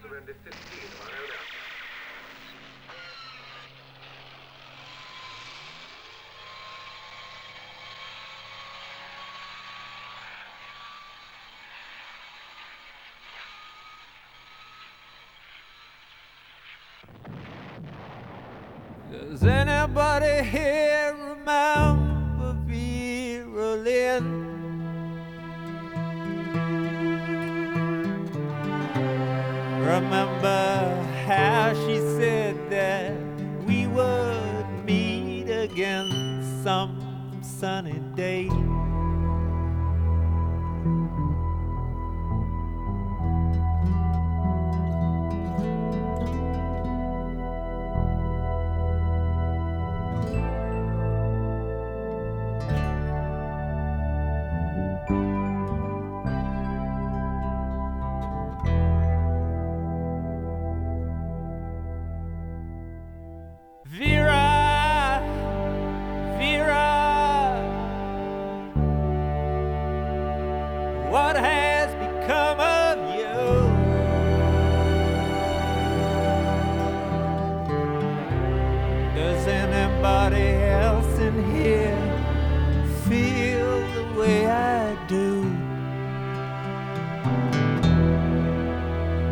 Does anybody here remember Vera Lynn? Remember how she said that we would meet again some sunny day? Vera, Vera, what has become of you? Does anybody else in here feel the way I do?